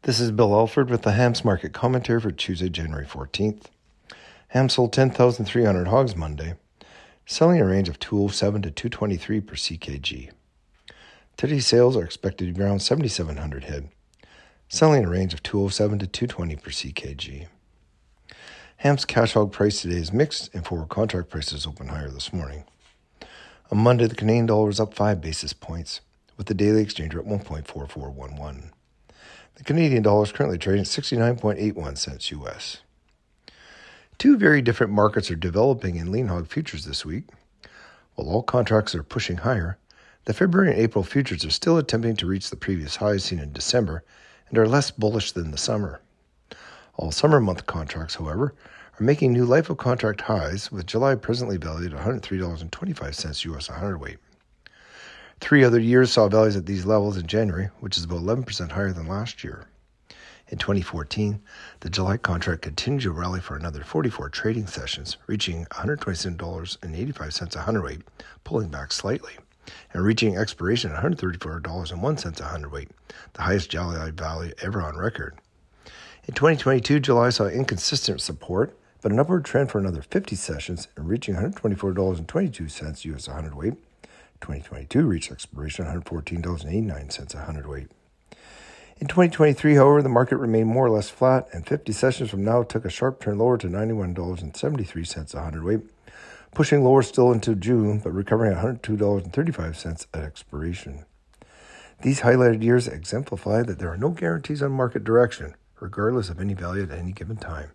This is Bill Alford with the Hams Market Commentary for Tuesday, January 14th. Ham sold 10,300 hogs Monday, selling a range of 207 to 223 per CKG. Today's sales are expected to be around 7,700 head, selling a range of 207 to 220 per CKG. Ham's cash hog price today is mixed and forward contract prices open higher this morning. On Monday, the Canadian dollar was up 5 basis points, with the daily exchange rate at 1.4411. The Canadian dollar is currently trading at 69.81 cents US. Two very different markets are developing in lean hog futures this week. While all contracts are pushing higher, the February and April futures are still attempting to reach the previous highs seen in December and are less bullish than the summer. All summer month contracts, however, are making new life of contract highs, with July presently valued at $103.25 US a hundredweight. 3 other years saw values at these levels in January, which is about 11% higher than last year. In 2014, the July contract continued to rally for another 44 trading sessions, reaching $127.85 a hundredweight, pulling back slightly, and reaching expiration at $134.01 a hundredweight, the highest July value ever on record. In 2022, July saw inconsistent support, but an upward trend for another 50 sessions and reaching $124.22 US a hundredweight. 2022 reached expiration at $114.89 a hundredweight. In 2023, however, the market remained more or less flat, and 50 sessions from now took a sharp turn lower to $91.73 a hundredweight, pushing lower still into June, but recovering at $102.35 at expiration. These highlighted years exemplify that there are no guarantees on market direction, regardless of any value at any given time.